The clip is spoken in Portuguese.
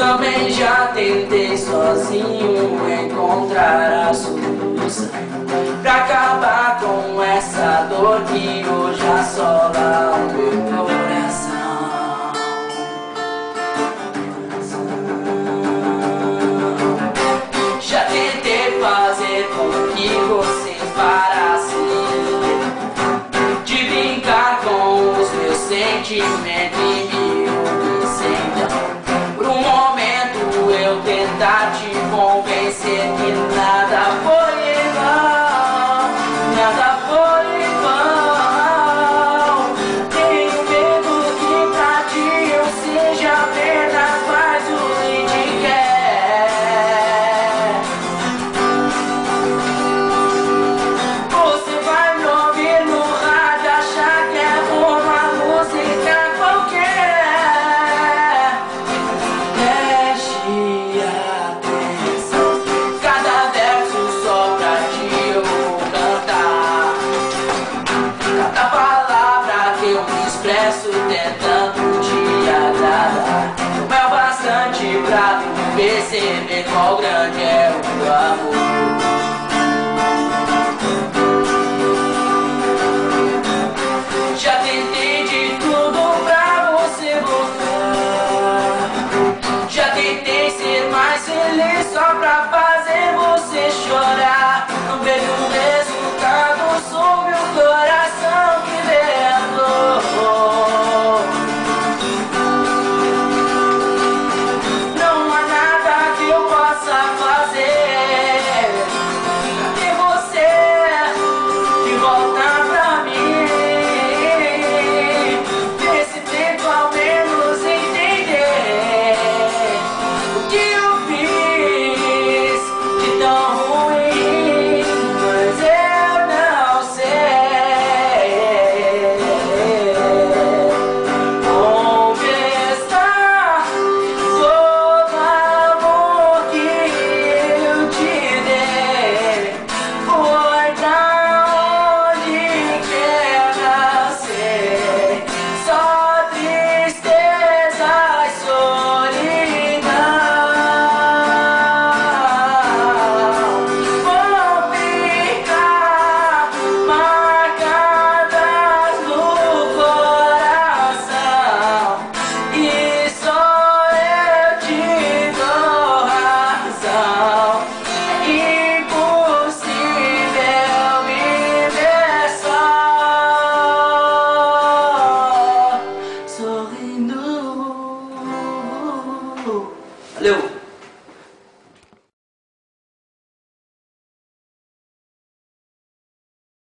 Também já tentei sozinho encontrar a solução pra acabar com essa dor que hoje assola o meu coração. Já tentei fazer com que você parasse de brincar com os meus sentimentos e me obedecer. Por um momento eu tentar te convencer que nada foi em vão, nada foi em vão. Tenho medo que pra ti eu seja apenas mais um que te quer. Você vai me ouvir no rádio, achar que é uma música qualquer. Preste atenção, cada verso só pra ti eu vou cantar. Cada palavra que eu me expresso tentando te agradar não é o bastante pra tu perceber qual grande é o meu amor. Já tentei de tudo pra você voltar. Já tentei ser mais feliz só pra